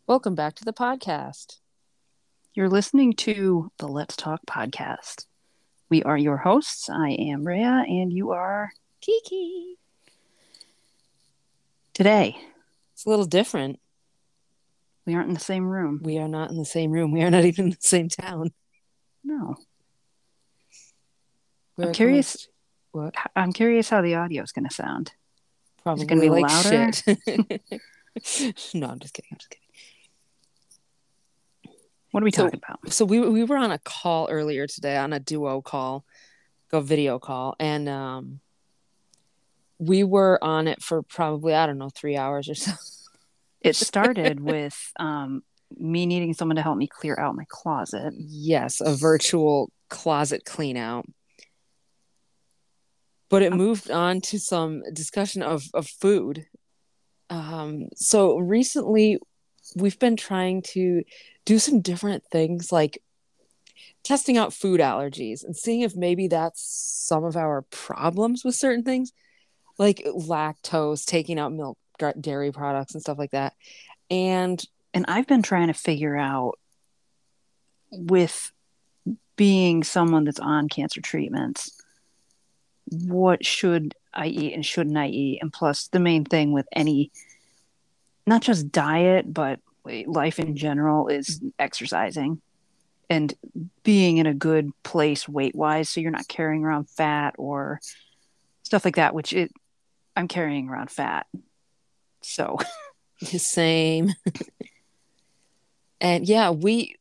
Welcome back to the podcast. You're listening to the Let's Talk podcast. We are your hosts. I am Rhea, and you are Kiki. today. It's a little different. We aren't in the same room. We are not in the same room. We are not even in the same town. No. We're I'm curious. What? I'm curious how the audio is going to sound. Probably Is it going to be like louder? Shit. No, I'm just kidding. What are we talking about? So we were on a call earlier today, on a duo call, a video call, and we were on it for probably, I don't know, 3 hours or so. It started with me needing someone to help me clear out my closet. Yes, a virtual closet clean out. But it moved on to some discussion of food. So recently we've been trying to do some different things, like testing out food allergies and seeing if maybe that's some of our problems with certain things, like lactose, taking out milk, dairy products and stuff like that. And I've been trying to figure out, with being someone that's on cancer treatments, what should I eat and shouldn't I eat? And plus, the main thing with any, not just diet, but life in general, is exercising and being in a good place weight wise. So you're not carrying around fat or stuff like that, I'm carrying around fat. So the same. And yeah, we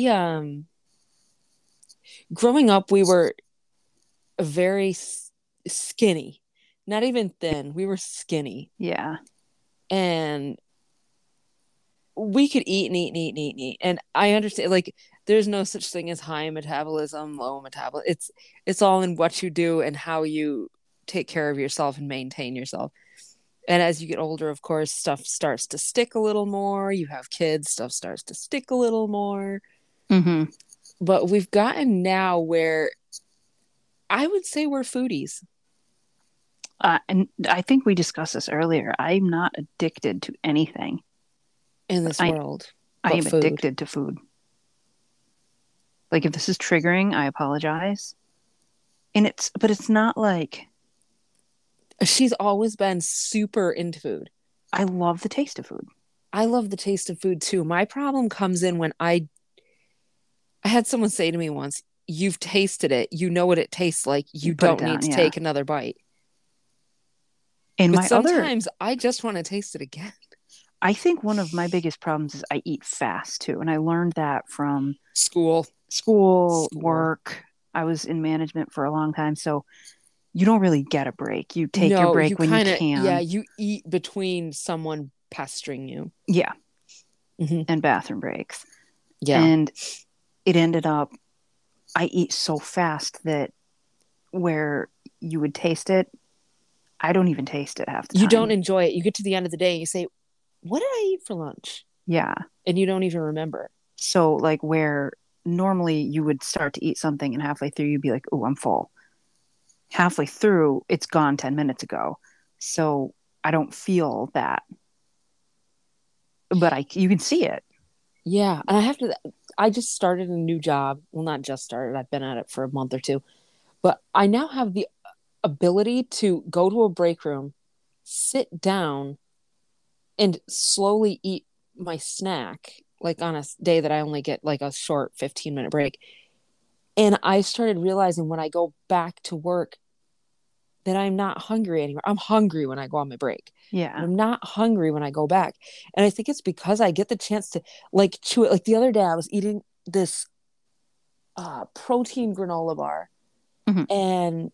growing up, we were very skinny, not even thin. We were skinny. Yeah. And we could eat and eat and eat and eat and eat. And I understand, like, there's no such thing as high metabolism, low metabolism. It's all in what you do and how you take care of yourself and maintain yourself. And as you get older, of course, stuff starts to stick a little more. You have kids, stuff starts to stick a little more. Mm-hmm. But we've gotten now where I would say we're foodies. And I think we discussed this earlier. I'm not addicted to anything In this world. I am food. addicted to food. Like, if this is triggering, I apologize. But it's not like, She's always been super into food. I love the taste of food. I love the taste of food too. My problem comes in when I had someone say to me once, "You've tasted it. You know what it tastes like. You Put it don't down, need to yeah. take another bite." And But sometimes I just want to taste it again. I think one of my biggest problems is I eat fast too. And I learned that from School, work. I was in management for a long time. So you don't really get a break. You take your No, break you when you kind of, can. yeah, you eat between someone pestering you. Yeah. Mm-hmm. And bathroom breaks. Yeah. And it ended up, I eat so fast that where you would taste it, I don't even taste it half the time. You don't enjoy it. You get to the end of the day and you say, "What did I eat for lunch?" Yeah. And you don't even remember. So, like, where normally you would start to eat something and halfway through you'd be like, "Oh, I'm full." Halfway through, it's gone 10 minutes ago. So I don't feel that. But you can see it. Yeah. And I just started a new job. Well, not just started. I've been at it for a month or two. But I now have the ability to go to a break room, sit down, and slowly eat my snack, like on a day that I only get like a short 15-minute break. And I started realizing when I go back to work that I'm not hungry anymore. I'm hungry when I go on my break. Yeah. I'm not hungry when I go back. And I think it's because I get the chance to like chew it. Like the other day, I was eating this protein granola bar. Mm-hmm. And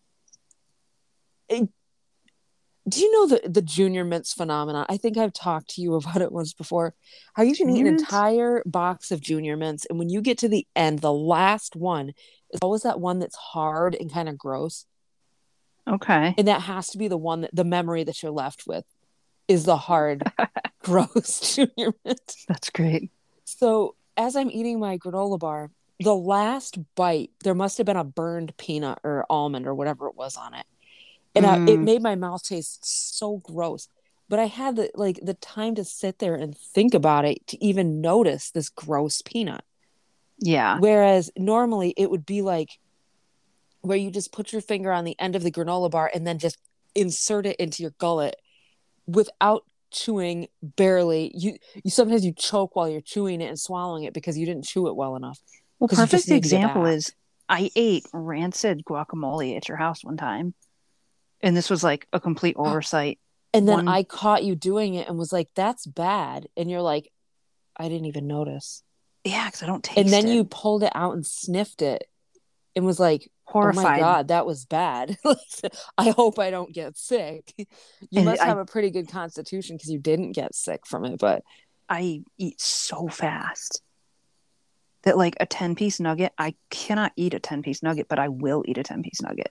do you know the Junior Mints phenomenon? I think I've talked to you about it once before. How you can eat an entire box of Junior Mints, and when you get to the end, the last one is always that one that's hard and kind of gross. Okay. And that has to be the one that the memory that you're left with is the hard, gross Junior Mint. That's great. So as I'm eating my granola bar, the last bite, there must have been a burned peanut or almond or whatever it was on it. And it made my mouth taste so gross. but I had the time to sit there and think about it to even notice this gross peanut. Yeah. Whereas normally it would be like where you just put your finger on the end of the granola bar and then just insert it into your gullet without chewing barely. You sometimes you choke while you're chewing it and swallowing it because you didn't chew it well enough Well, because you just perfect need to get example back. is I ate rancid guacamole at your house one time, and this was like a complete oversight. And then One, I caught you doing it and was like, that's bad. And you're like, I didn't even notice. yeah, because I don't And taste then it. you pulled it out and sniffed it and was like, oh my Horrified. God, that was bad. I hope I don't get sick. You And must have a pretty good constitution because you didn't get sick from it. But I eat so fast that like a 10-piece nugget, I cannot eat a 10-piece nugget, but I will eat a 10-piece nugget.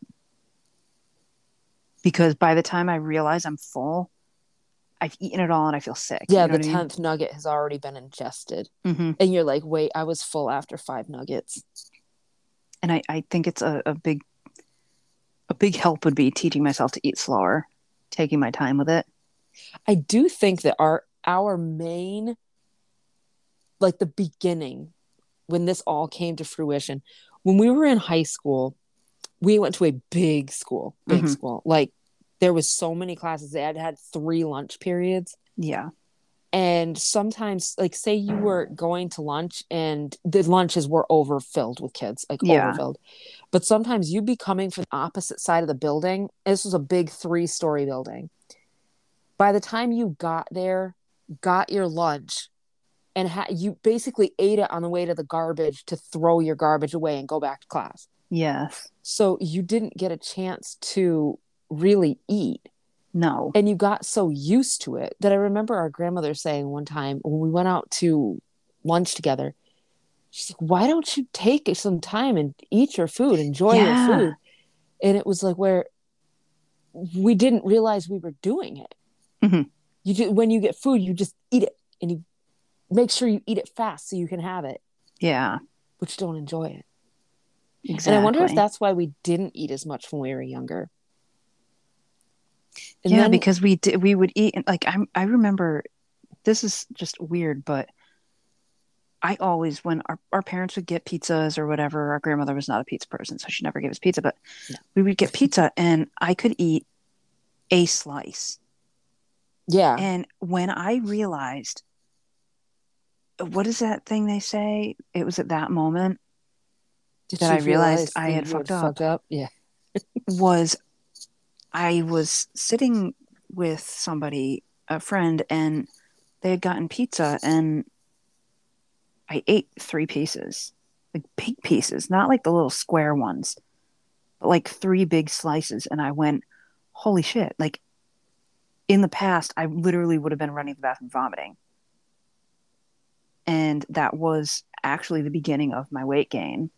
Because by the time I realize I'm full, I've eaten it all and I feel sick. yeah, You know the what I mean? 10th nugget has already been ingested. Mm-hmm. And you're like, wait, I was full after 5 nuggets. And I think it's a big help would be teaching myself to eat slower, taking my time with it. I do think that our main, like the beginning, when this all came to fruition, when we were in high school, we went to a big school, big Mm-hmm. school. Like there was so many classes. They had 3 lunch periods. Yeah. And sometimes, like, say you were going to lunch and the lunches were overfilled with kids, like Yeah. overfilled. But sometimes you'd be coming from the opposite side of the building. This was a big 3-story building. By the time you got there, got your lunch, and you basically ate it on the way to the garbage to throw your garbage away and go back to class. Yes. So you didn't get a chance to really eat. No. And you got so used to it that I remember our grandmother saying one time when we went out to lunch together, she's like, why don't you take some time and eat your food, enjoy your Yeah. food? And it was like where we didn't realize we were doing it. Mm-hmm. When you get food, you just eat it and you make sure you eat it fast so you can have it, Yeah. but you don't enjoy it. And I wonder if Exactly. that's why we didn't eat as much when we were younger. And Yeah, then, because we would eat and like I remember this is just weird, but I always when our parents would get pizzas or whatever, our grandmother was not a pizza person, so she never gave us pizza, but no. we would get pizza and I could eat a slice. Yeah. And when I realized what is that thing they say? It was at that moment Did that I you realized realize I that had you had fucked up fucked up? Yeah. was I was sitting with somebody, a friend, and they had gotten pizza and I ate 3 pieces, like big pieces, not like the little square ones, but like 3 big slices. And I went, holy shit. Like in the past, I literally would have been running to the bathroom vomiting. And that was actually the beginning of my weight gain.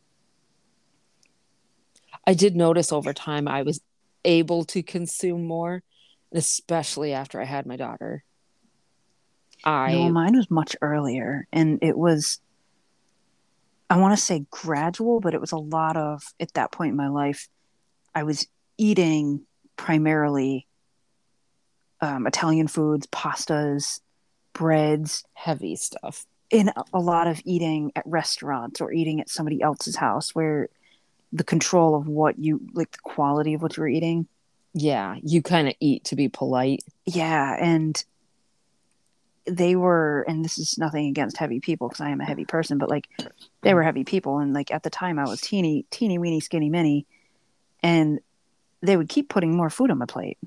I did notice over time I was able to consume more, especially after I had my daughter. No, I mine was much earlier. And it was, I want to say gradual, but it was a lot of, at that point in my life, I was eating primarily Italian foods, pastas, breads, heavy stuff. in a lot of eating at restaurants or eating at somebody else's house where the control of what you like the quality of what you were eating. Yeah, you kind of eat to be polite. Yeah. And they were, and this is nothing against heavy people because I am a heavy person, but like they were heavy people. And like at the time I was teeny weeny, skinny mini. And they would keep putting more food on my plate.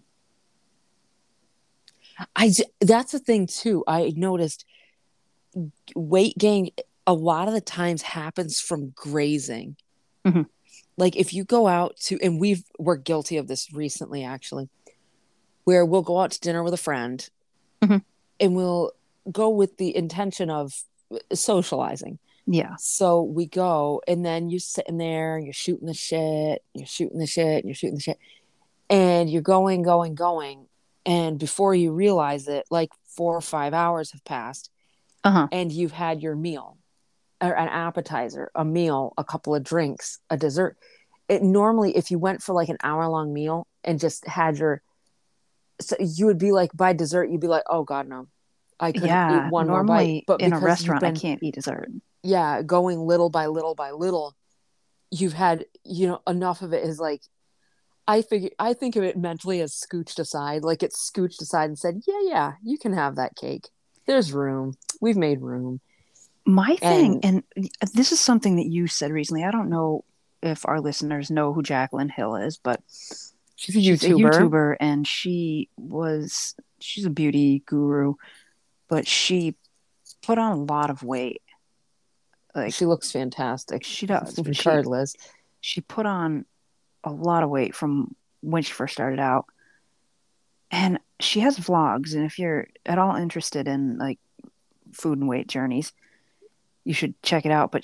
That's the thing too. I noticed weight gain a lot of the times happens from grazing. Mm-hmm. Like if you go out to, and we're guilty of this recently actually, where we'll go out to dinner with a friend Mm-hmm. and we'll go with the intention of socializing. Yeah. So we go, and then you're sitting there, you're shooting the shit, you're shooting the shit, you're shooting the shit, and you're going, going, going. And before you realize it, like 4 or 5 hours have passed, Uh-huh. and you've had your meal, or an appetizer, a meal, a couple of drinks, a dessert. It normally, if you went for like an hour long meal and just had your so you would be like, by dessert, you'd be like, oh God, no, I couldn't eat Yeah, one more bite. normally But in a because you've restaurant, I been, can't eat dessert. yeah, going little by little by little, you've had, enough of it is like, I think of it mentally as scooched aside. Like it's scooched aside and said, yeah, yeah, you can have that cake. There's room. We've made room. My thing, And and this is something that you said recently. I don't know if our listeners know who Jaclyn Hill is, but she's a she's a YouTuber. YouTuber and she's a beauty guru, but she put on a lot of weight. Like She looks fantastic, she does, but regardless. she put on a lot of weight from when she first started out. And she has vlogs, and if you're at all interested in like food and weight journeys, you should check it out. But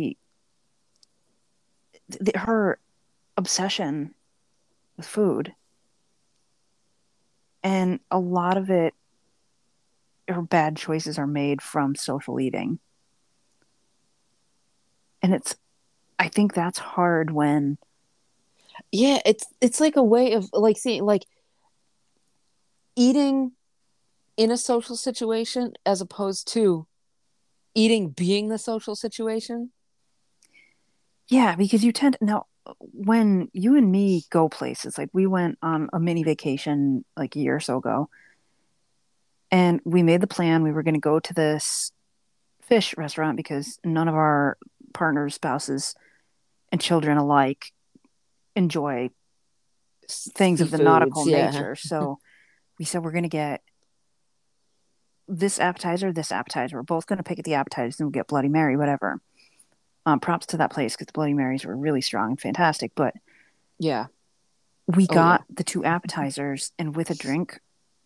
her obsession with food, and a lot of it, her bad choices are made from social eating. And I think that's hard when, Yeah, it's like a way of like seeing like eating in a social situation as opposed to eating being the social situation. yeah, because you tend to, now, when you and me go places, like we went on a mini vacation like a year or so ago, and we made the plan we were going to go to this fish restaurant because none of our partners, spouses, and children alike enjoy things of the nautical Seafoods, yeah. nature. So we said we're going to get this appetizer, this appetizer. We're both going to pick at the appetizers and we'll get Bloody Mary, whatever. Props to that place because the Bloody Marys were really strong and fantastic. But Yeah. we Oh yeah. got the two appetizers, and with a drink,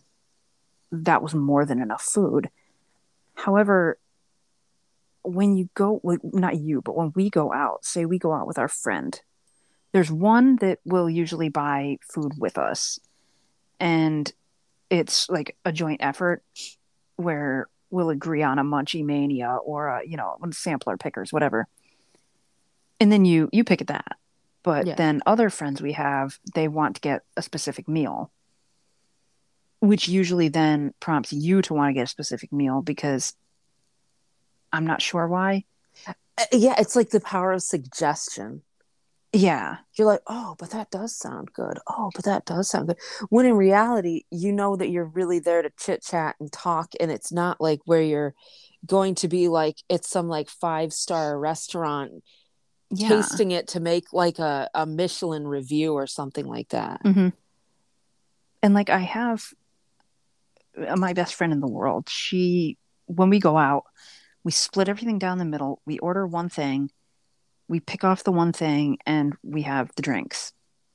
that was more than enough food. However, when you go, well, not you, but when we go out, say we go out with our friend, there's one that will usually buy food with us. And it's like a joint effort where we'll agree on a munchie mania or a, sampler pickers, whatever. And then you pick at that. But Yeah. then other friends we have, they want to get a specific meal, which usually then prompts you to want to get a specific meal because I'm not sure why. Yeah, it's like the power of suggestion. Yeah. You're like, oh, but that does sound good. Oh, but that does sound good. When in reality, you know that you're really there to chit chat and talk. And it's not like where you're going to be like, it's some like 5-star restaurant Yeah. tasting it to make like a Michelin review or something like that. Mm-hmm. And like I have my best friend in the world, when we go out, we split everything down the middle. We order one thing, we pick off the one thing, and we have the drinks.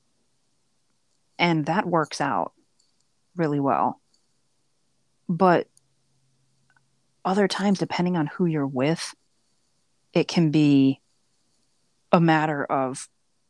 And that works out really well. But other times, depending on who you're with, it can be a matter of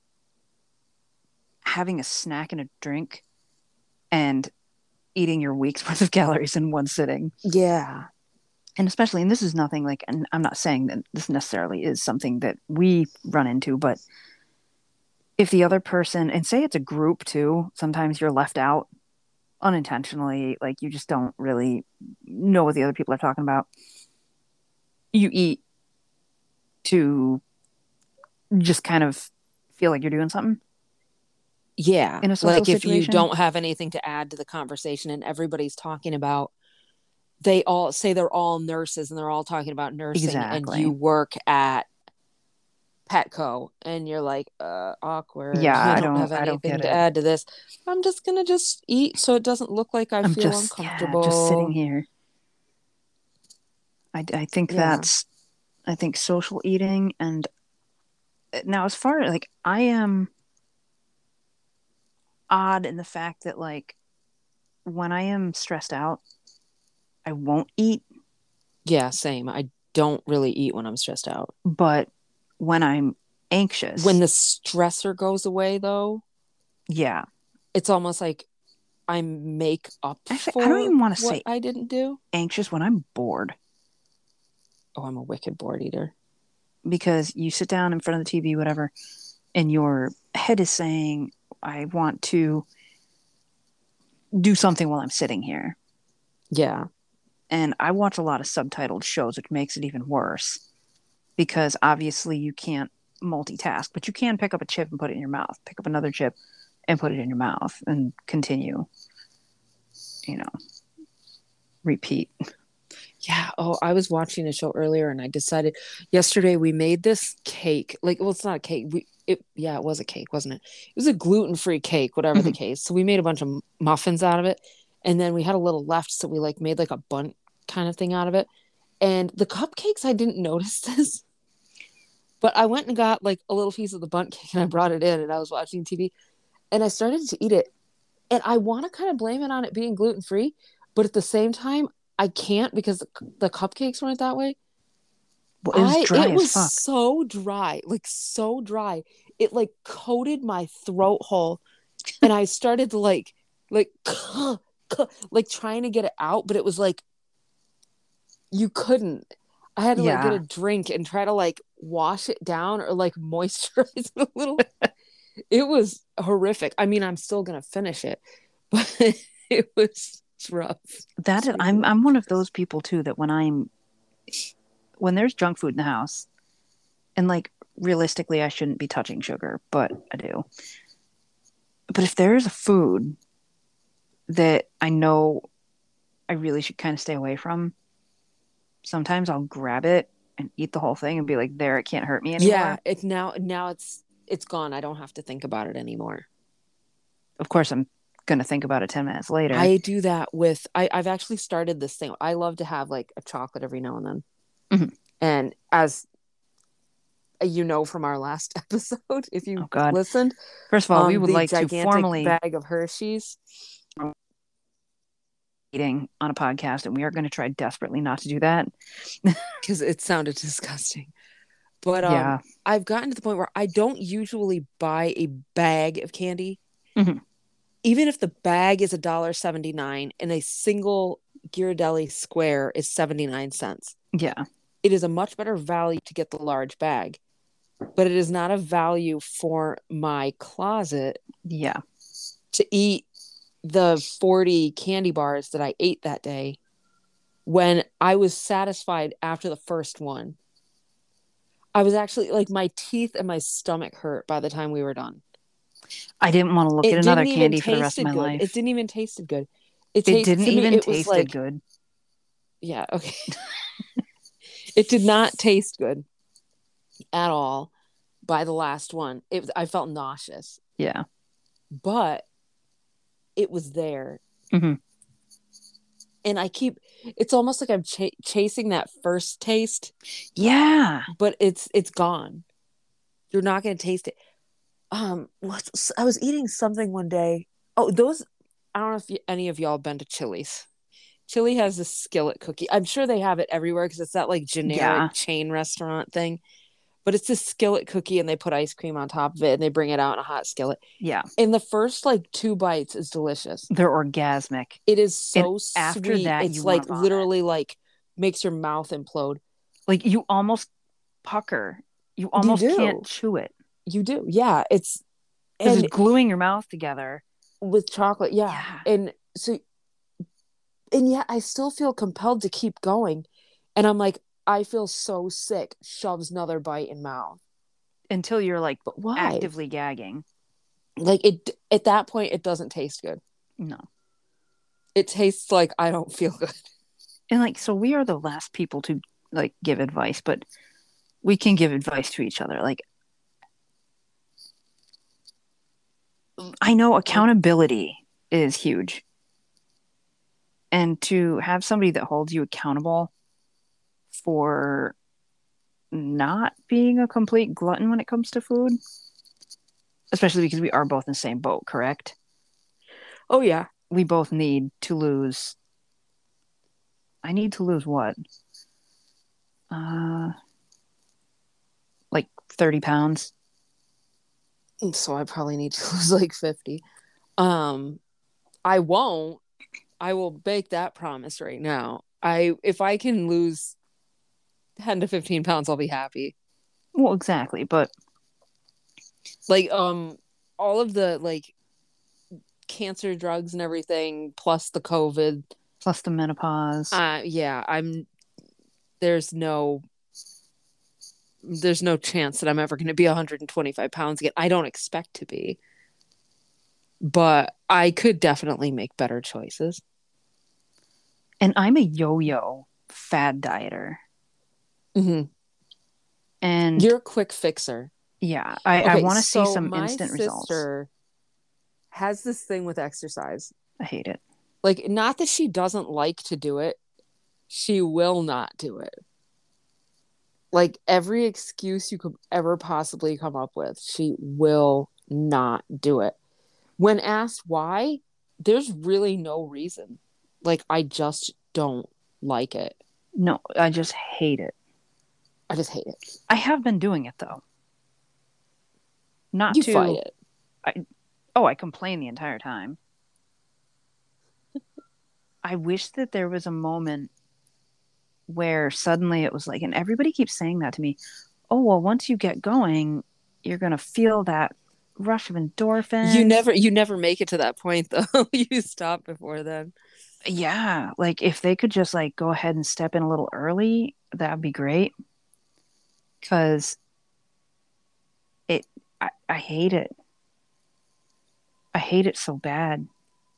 having a snack and a drink and eating your week's worth of calories in one sitting. Yeah. And especially, and this is nothing like, and I'm not saying that this necessarily is something that we run into, but if the other person, and say it's a group too, sometimes you're left out unintentionally, like you just don't really know what the other people are talking about. You eat to just kind of feel like you're doing something Yeah. in a social Like if you situation. don't have anything to add to the conversation and everybody's talking about, they all say they're all nurses and they're all talking about nursing, and you Exactly. work at Petco and you're like, awkward. Yeah, I I don't don't have I don't anything get to it. add to this. I'm just gonna just eat so it doesn't look like I I'm feel just, yeah, just sitting uncomfortable. here. I think Yeah. I think social eating. And now as far as like, I am odd in the fact that like when I am stressed out, I won't eat, Yeah, same. I don't really eat when I'm stressed out. but when I'm When anxious, the stressor goes away though, yeah. it's almost like I make up Actually, I don't for even want to what say I didn't do. anxious when I'm bored, Oh, I'm a wicked board eater. because you sit down in front of the TV, whatever, and your head is saying, I want to do something while I'm sitting here. Yeah. And I watch a lot of subtitled shows, which makes it even worse because obviously you can't multitask, but you can pick up a chip and put it in your mouth, pick up another chip and put it in your mouth and continue, you know, repeat. Yeah. Oh, I was watching a show earlier and I decided yesterday we made this cake. Like, well, it's not a cake. Yeah, it was a cake, wasn't it? It was a gluten-free cake, whatever the Mhm. case. So we made a bunch of muffins out of it. And then we had a little left. So we like made like a bun kind of thing out of it. And the cupcakes, I didn't notice this, but I went and got like a little piece of the bundt cake and I brought it in and I was watching TV and I started to eat it. And I want to kind of blame it on it being gluten free, but at the same time, I can't because the cupcakes weren't that way. Well, it was dry It as was fuck. so dry, like so dry. It like coated my throat hole, and I started to like like trying to get it out, but it was like you couldn't. I had to like get a Yeah. drink and try to like wash it down or like moisturize it a little. It was horrific. I mean, I'm still gonna finish it, but it was it's rough. That It's is, really rough. I'm one of those people too that when there's junk food in the house, and like realistically, I shouldn't be touching sugar, but I do. But if there's a food that I know I really should kind of stay away from, sometimes I'll grab it and eat the whole thing and be like, there, it can't hurt me Yeah, anymore. now it's gone. I don't have to think about it anymore. Of course, I'm going to think about it 10 minutes later. I do that with I've actually started this thing. I love to have like a chocolate every now and then. Mhm. And as you know from our last episode, if you Oh, God. listened, First of all, we would the like to gigantic formally bag of Hershey's. eating on a podcast, and we are going to try desperately not to do that. Because it sounded disgusting. But Yeah. I've gotten to the point where I don't usually buy a bag of candy, Mhm. even if the bag is $1.79 and a single Ghirardelli square is 79 cents. Yeah. It is a much better value to get the large bag, but it is not a value for my closet Yeah. to eat the 40 candy bars that I ate that day when I was satisfied after the first one. I was actually like my teeth and my stomach hurt by the time we were done. I didn't want to look at It another didn't even candy for the rest of tasted my good. It life. didn't even tasted good. It It tasted didn't to me, even it was tasted like, good. yeah, okay. It did not taste good at all by the last one. I felt nauseous, Yeah. but it was there. Mhm. And it's almost like I'm chasing that first taste, Yeah. but it's gone. You're not going to taste it. I was eating something one day. Oh, I don't know if any of y'all have been to Chili's. Chili has this skillet cookie. I'm sure they have it everywhere because it's that like generic Yeah. chain restaurant thing. But it's this skillet cookie and they put ice cream on top of it and they bring it out in a hot skillet. Yeah. And the first like 2 bites is delicious. They're orgasmic. It is And so after sweet. that, you It's want like to vomit. literally like makes your mouth implode. Like you almost pucker. You You almost can't do. chew it You do. Yeah. because it's And gluing your mouth together. with chocolate. Yeah. Yeah. And yet I still feel compelled to keep going. And I'm like, I feel so sick. Shoves another bite in mouth. Until you're like But why? actively gagging. Like it at that point, it doesn't taste good. No. It tastes like I don't feel good. And like, so we are the last people to like give advice, but we can give advice to each other. Like, I know accountability is huge. And to have somebody that holds you accountable for not being a complete glutton when it comes to food, especially because we are both in the same boat, correct? Oh yeah. We both need to lose. I need to lose what? Uh, like 30 pounds. So I probably need to lose like 50. I won't. I will make that promise right now. If I can lose 10 to 15 pounds, I'll be happy. Well, exactly. But Like all of the like cancer drugs and everything, plus the COVID. Plus the menopause. Yeah, there's no there's no chance that I'm ever going to be 125 pounds again. I don't expect to be, but I could definitely make better choices. And I'm a yo-yo fad dieter. Mm-hmm. And you're a quick fixer. Yeah, I want to see some instant results. My sister has this thing with exercise. I hate it. Like, not that she doesn't like to do it, she will not do it. Like, every excuse you could ever possibly come up with, she will not do it. When asked why, there's really no reason. Like, I just don't like it. No, I just hate it. I just hate it. I have been doing it, though. Not you to fight it. I complain the entire time. I wish that there was a moment where suddenly it was like, and everybody keeps saying that to me. Oh, well, once you get going, you're going to feel that rush of endorphins. You never make it to that point, though. You stop before then. Yeah. Like, if they could just like go ahead and step in a little early, that would be great. Because I hate it. I hate it so bad.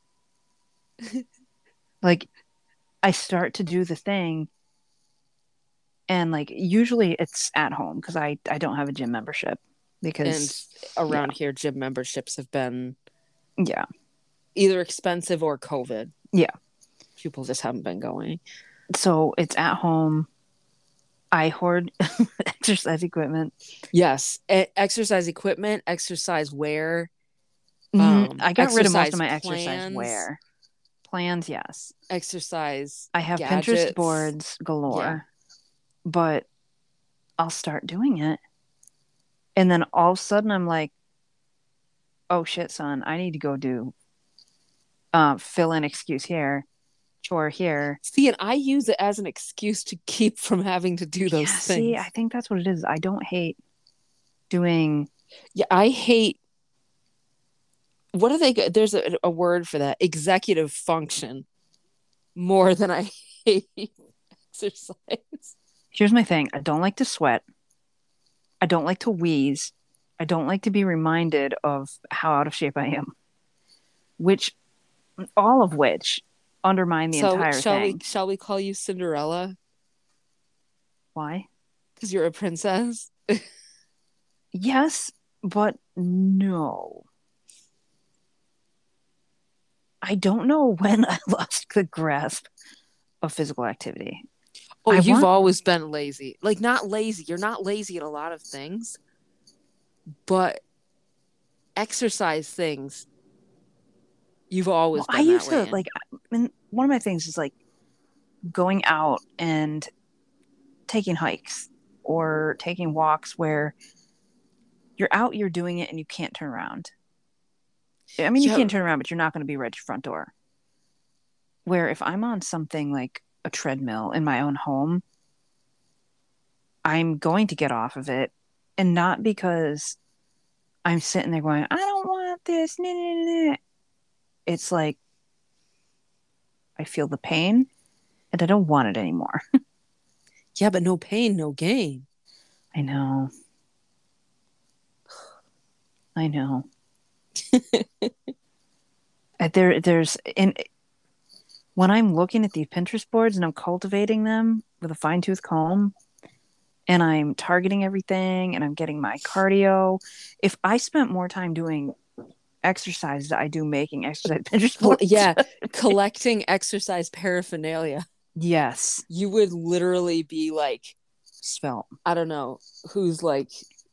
Like, I start to do the thing, and like usually it's at home because I don't have a gym membership, because around here gym memberships have been either expensive or COVID. Yeah. People just haven't been going. So it's at home. I hoard exercise equipment. Yes. Exercise equipment, exercise wear. I got rid of most of my exercise wear. Plans, yes. Exercise. I have gadgets. Pinterest boards galore, but I'll start doing it. And then all of a sudden I'm like, oh shit, son, I need to go do fill in excuse here, chore here. See, and I use it as an excuse to keep from having to do those things. See, I think that's what it is. I don't hate doing. Yeah, I hate. What are they? There's a word for that. Executive function. More than I hate exercise. Here's my thing. I don't like to sweat. I don't like to wheeze. I don't like to be reminded of how out of shape I am. All of which undermine the entire thing. Shall we call you Cinderella? Why? Because you're a princess? Yes, but no. I don't know when I lost the grasp of physical activity. Oh, you've always been lazy. Like, not lazy. You're not lazy at a lot of things, but exercise things, you've always been. I used to like. And one of my things is like going out and taking hikes or taking walks where you're out, you're doing it, and you can't turn around. I mean, you can't turn around, but you're not going to be right at your front door. Where if I'm on something like a treadmill in my own home, I'm going to get off of it, and not because I'm sitting there going, I don't want this. Nah, nah, nah. It's like I feel the pain and I don't want it anymore. Yeah, but no pain, no gain. I know. When I'm looking at these Pinterest boards and I'm cultivating them with a fine-tooth comb and I'm targeting everything and I'm getting my cardio, if I spent more time doing exercise that I do making exercise Pinterest boards. Yeah, collecting exercise paraphernalia. Yes. You would literally be like svelte. I don't know who's like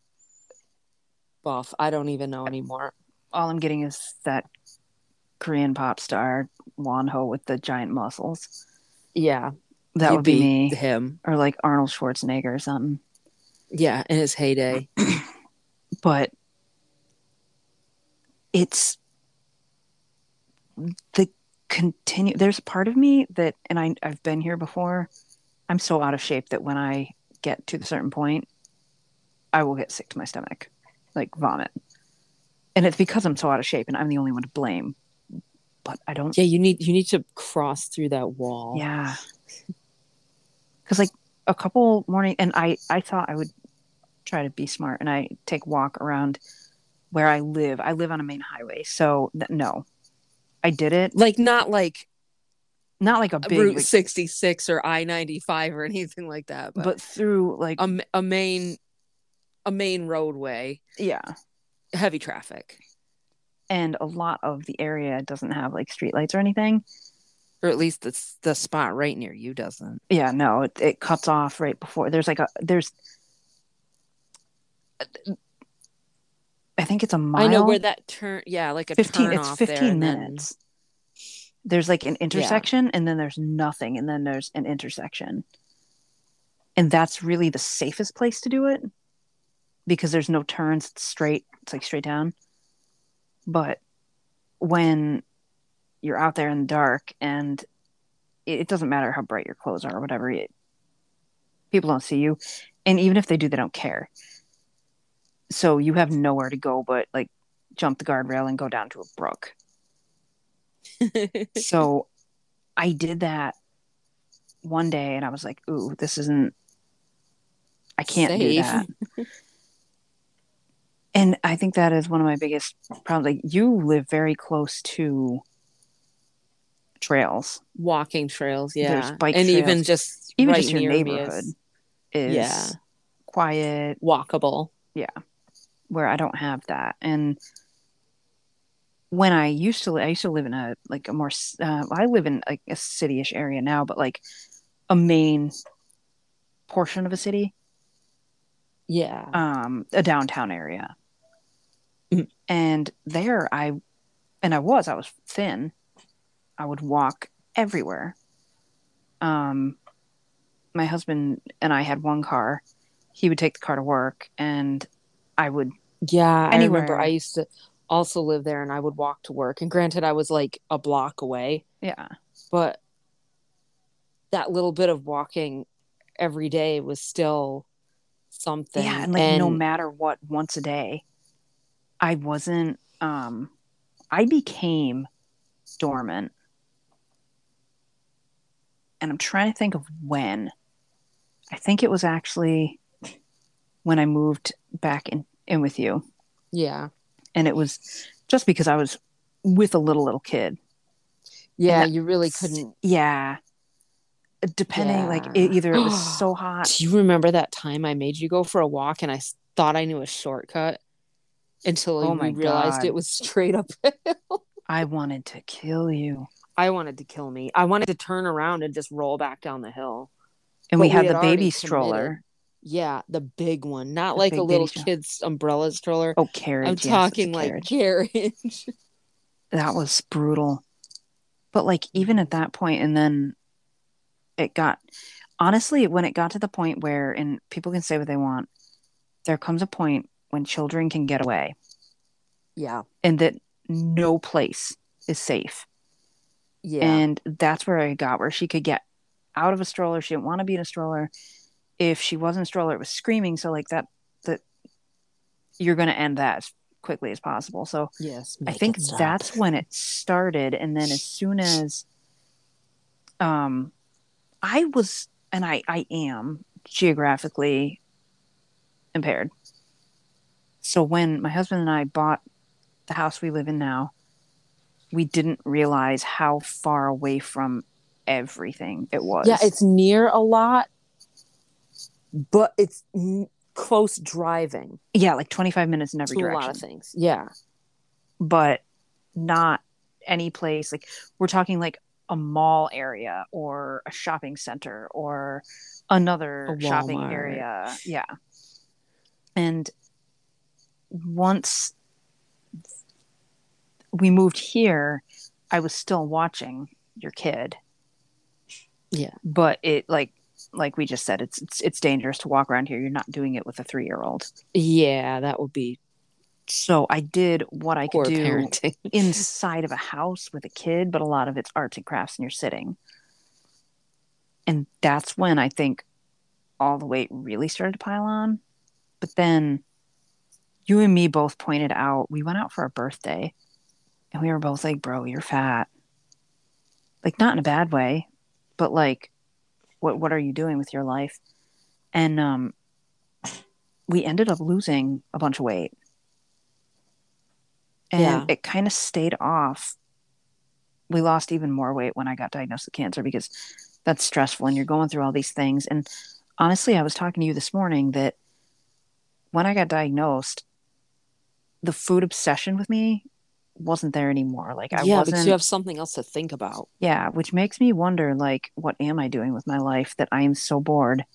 buff. I don't even know anymore. All I'm getting is that Korean pop star Wonho with the giant muscles. Yeah. That would be me. Him. Or like Arnold Schwarzenegger or something. Yeah, in his heyday. But it's the there's a part of me that, and I've been here before, I'm so out of shape that when I get to a certain point, I will get sick to my stomach, like vomit. And it's because I'm so out of shape and I'm the only one to blame but I don't. Yeah, you need to cross through that wall. Yeah, because like a couple morning, and I thought I would try to be smart, and I take a walk around where I live. I live on a main highway, so no, I did it. Like not like Not like a big Route like, 66 or I-95 or anything like that, but but through like a main roadway, yeah, heavy traffic, and a lot of the area doesn't have like streetlights or anything. or at least the spot right near you doesn't. Yeah, no, it cuts off right before. There's I think it's a I know where mile. that turn, yeah, like a 15, turn it's off there, 15 and then minutes. There's like an yeah, intersection and then there's nothing and then there's an intersection. And that's really the safest place to do it because there's no turns, it's straight, it's like straight down. But when you're out there in the dark and it doesn't matter how bright your clothes are or whatever, people don't see you. And even if they do, they don't care. So you have nowhere to go but like jump the guardrail and go down to a brook. So I did that one day and I was like, ooh, this isn't, I can't do safe. that. And I think that is one of my biggest problems. Like you live very close to trails. Walking trails, There's yeah, bike and even trails. just Even right just your near me neighborhood is yeah, is quiet. walkable. Yeah. Where I don't have that. And when I used to live in a like a more I live in like a city-ish area now, but like a main portion of a city, Yeah. a downtown area. Mhm. And there I was thin. I would walk everywhere. Um, my husband and I had one car. He would take the car to work, and I would Yeah, I remember I anywhere. used to also live there and I would walk to work. And granted, I was like a block away, Yeah, but that little bit of walking every day was still yeah, something. and like no And matter what, once a day, I wasn't. I became dormant, and I'm trying to think of when. I think it was actually when I moved back in with you, yeah, and it was just because I was with a little kid, and yeah, that, you really couldn't. yeah, depending like Yeah. either it was so hot. Do you remember that time I made you go for a walk and thought I knew a shortcut until Oh we my realized it god, was straight uphill? I wanted to kill you. I wanted to kill me. I wanted to turn around and just roll back down the hill. And we But we had had the baby already committed. stroller, Yeah, the big one, not the like a big baby little stroller. kid's umbrella stroller. Oh, I'm carriage. Yes, it's a talking like carriage. carriage. That was brutal. But like even at that point, and then it got honestly when it got to the point where, and people can say what they want, there comes a point when children can get away, Yeah, and that no place is safe. yeah, And that's where I got where she could get out of a stroller. She didn't want to be in a stroller. If she wasn't in a stroller, it was screaming. So like that you're going to end that as quickly as possible. So yes, I make think it stop. that's when it started. And then as soon as um I was, and I am geographically impaired. So when my husband and I bought the house we live in now, we didn't realize how far away from everything it Yeah, was. it's near a lot, but it's close driving Yeah, like 25 minutes in every to a lot of direction, things. Yeah, but not any place. Like we're talking like a mall area or a shopping center or a another shopping Walmart. area. Yeah. And once we moved here, I was still watching your kid, Yeah, but it like we just said, it's dangerous to walk around here. You're not doing it with a 3-year-old. yeah, that would be So I did what I could poor do parenting. inside of a house with a kid, but a lot of it's arts and crafts and you're sitting. And that's when I think all the weight really started to pile on. But then you and me both pointed out we went out for a birthday And we were both like, bro, you're fat. Like, not in a bad way, but like, what are you doing with your life? And we ended up losing a bunch of weight. And Yeah. it kind of stayed off. We lost even more weight when I got diagnosed with cancer because that's stressful and you're going through all these things. And honestly, I was talking to you this morning that when I got diagnosed, the food obsession with me wasn't there anymore. Like I Yeah, because you wasn't, have something else to think about. yeah, which makes me wonder, like, what am I doing with my life that I am so bored?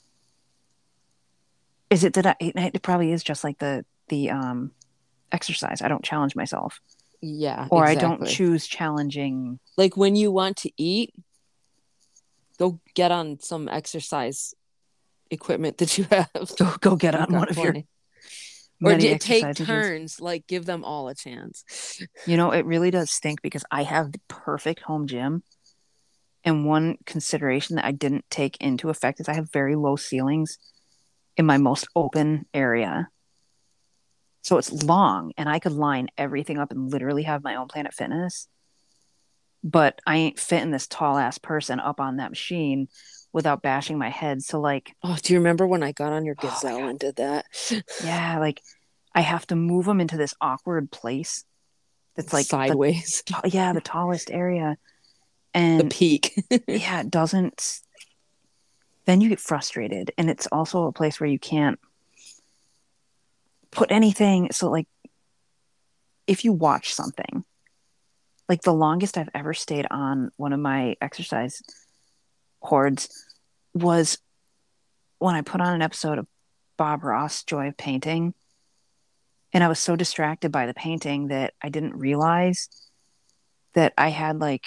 Is it that it probably is just like the exercise. I don't challenge myself, Yeah, or I don't exactly. choose challenging. Like when you want to eat, go get on some exercise equipment that you have. Go get No on one of your complaining. Or many take exercise machines. turns, like give them all a chance. You know, it really does stink because I have the perfect home gym. And one consideration that I didn't take into effect is I have very low ceilings in my most open area. So it's long and I could line everything up and literally have my own Planet Fitness. But I ain't fitting this tall ass person up on that machine without bashing my head. So, like, Oh, do you remember when I got on your oh my gazelle God. and did that? Yeah, like I have to move them into this awkward place that's like Sideways. yeah, the tallest area. The And peak. yeah, it doesn't, then you get frustrated. And it's also a place where you can't put anything. So, like, if you watch something, like the longest I've ever stayed on one of my exercise cords was when I put on an episode of Bob Ross, Joy of Painting. And I was so distracted by the painting that I didn't realize that I had like,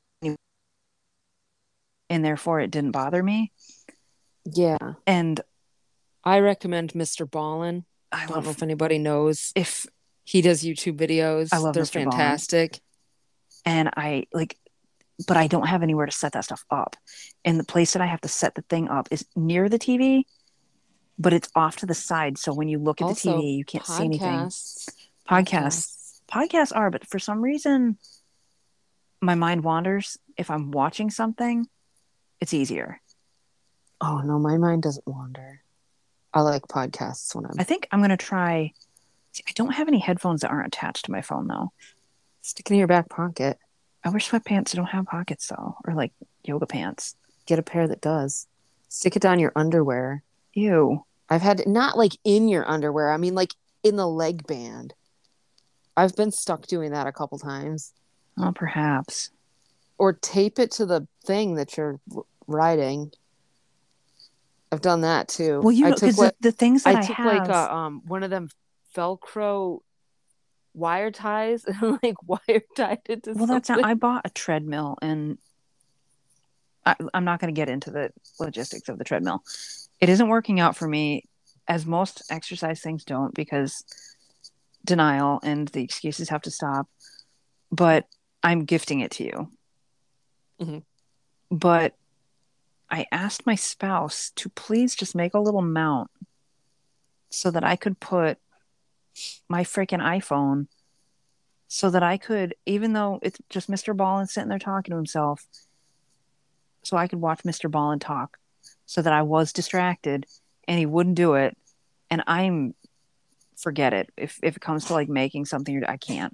and therefore it didn't bother me. Yeah. And I recommend Mr. Ballin. I Don't know love, if anybody knows. if He does YouTube I videos. love They're Mr. Ballin, fantastic. and I like, but I don't have anywhere to set that stuff up. And the place that I have to set the thing up is near the TV, but it's off to the side. So when you look at the Also, TV, you can't see anything. podcasts. Podcasts, Podcasts. podcasts are, but for some reason, my mind wanders. If I'm watching something, it's easier. Oh no, my mind doesn't wander. I like podcasts when I I'm think I'm going to try. See, I don't have any headphones that aren't attached to my phone, though. sticking in your back pocket. I wear sweatpants that don't have pockets, though, or like yoga pants. Get a pair that does. Stick it down your underwear. Ew. I've had not like in your underwear. I mean like in the leg band. I've been stuck doing that a couple times. Oh, perhaps. Or tape it to the thing that you're riding. I've done that too. Well, you I know, took because what the things that I I took like have. a one of them Velcro wire ties and like wire tied it to Well, that's not. something. I bought a treadmill, and I'm not going to get into the logistics of the treadmill. It isn't working out for me, as most exercise things don't, because denial and the excuses have to stop. But I'm gifting it to you. Mm-hmm. But I asked my spouse to please just make a little mount so that I could put my freaking iPhone, so that I could, even though it's just Mr. Ballin sitting there talking to himself, so I could watch Mr. Ballin talk, so that I was distracted and he wouldn't do it. And I'm, forget it. If it comes to like making something, I can't.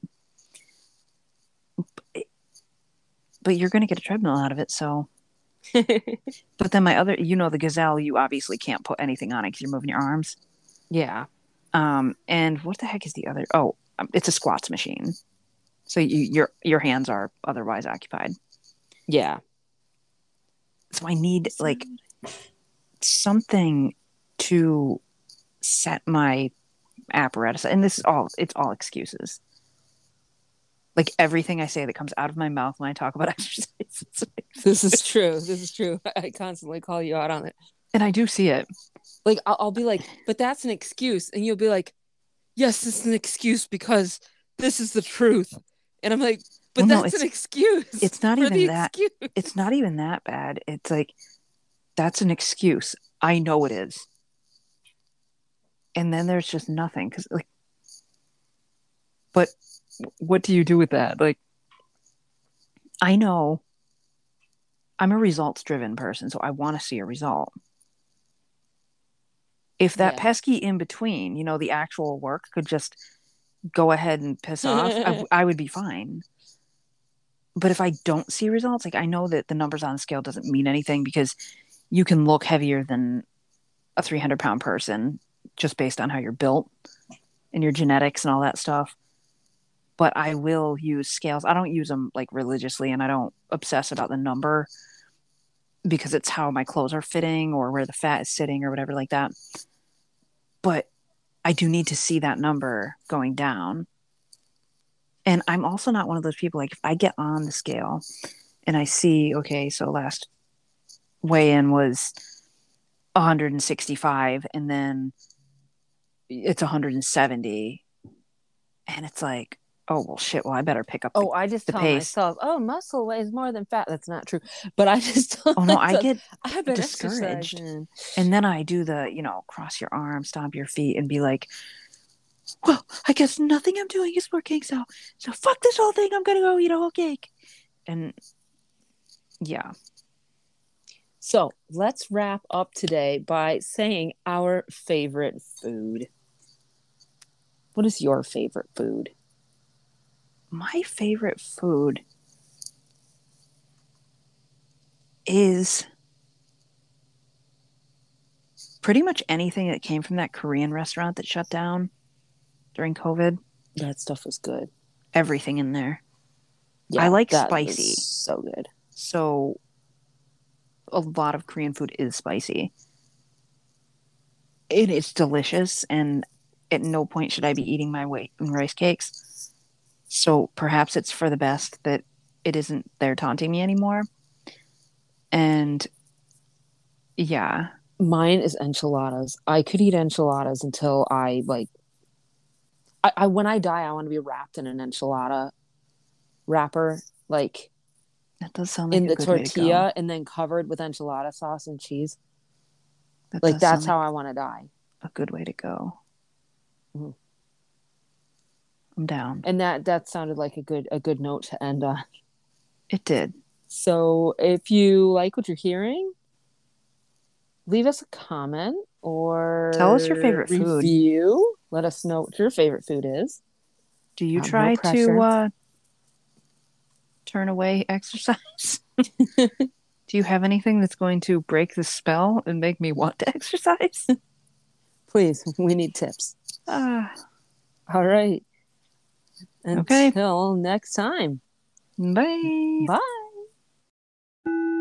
But you're going to get a treadmill out of it. So, but then my other, the Gazelle, you obviously can't put anything on it because you're moving your arms. Yeah. And what the heck is the other? Oh, it's a squats machine. So your hands are otherwise occupied. Yeah. So I need like something to set my apparatus. And this is it's all excuses. Like everything I say that comes out of my mouth when I talk about exercise. This is true. This is true. I constantly call you out on it. And I do see it. Like I'll be like, but that's an excuse. And you'll be like, yes, it's an excuse because this is the truth. And I'm like, but well, no, that's an excuse. It's not for even the that. excuse. It's not even that bad. It's like, that's an excuse. I know it is. And then there's just nothing. But what do you do with that? Like, I know I'm a results driven person, so I want to see a result. If that Yeah. pesky in between, the actual work could just go ahead and piss off, I would be fine. But if I don't see results, like I know that the numbers on the scale doesn't mean anything because you can look heavier than a 300-pound person just based on how you're built and your genetics and all that stuff. But I will use scales. I don't use them like religiously and I don't obsess about the number because it's how my clothes are fitting or where the fat is sitting or whatever like that. But I do need to see that number going down. And I'm also not one of those people, like if I get on the scale and I see, okay, so last weigh in was 165 and then it's 170. And it's like, oh, well, shit, well, I better pick up Oh, I just the tell pace. myself, oh, muscle weighs more than fat. That's not true. But I just tell Oh, no, I myself, get I've been discouraged. exercising. And then I do the, cross your arms, stomp your feet, and be like, well, I guess nothing I'm doing is working. So fuck this whole thing. I'm going to go eat a whole cake. And yeah. So let's wrap up today by saying our favorite food. What is your favorite food? My favorite food is pretty much anything that came from that Korean restaurant that shut down during COVID. That stuff was good. Everything in there. I Yeah, like that was spicy. so good. So a lot of Korean food is spicy. It is delicious, and at no point should I be eating my weight in rice cakes. So perhaps it's for the best that it isn't there taunting me anymore. And yeah, Mine is enchiladas. I could eat enchiladas until I like when I die, I want to be wrapped in an enchilada wrapper, like that does sound like in a the good way to go. tortilla and then covered with enchilada sauce and cheese. That Like does sound that's like how I want to die. a good way to go. Mhm. I'm down. And that sounded like a good note to end on. It did. So if you like what you're hearing, leave us a comment Tell us your or favorite food. review. Let us know what your favorite food is. Do you No try to pressure. turn away exercise? Do you have anything that's going to break the spell and make me want to exercise? Please, we need tips. Ah, All right. okay. Until next time. Bye. Bye.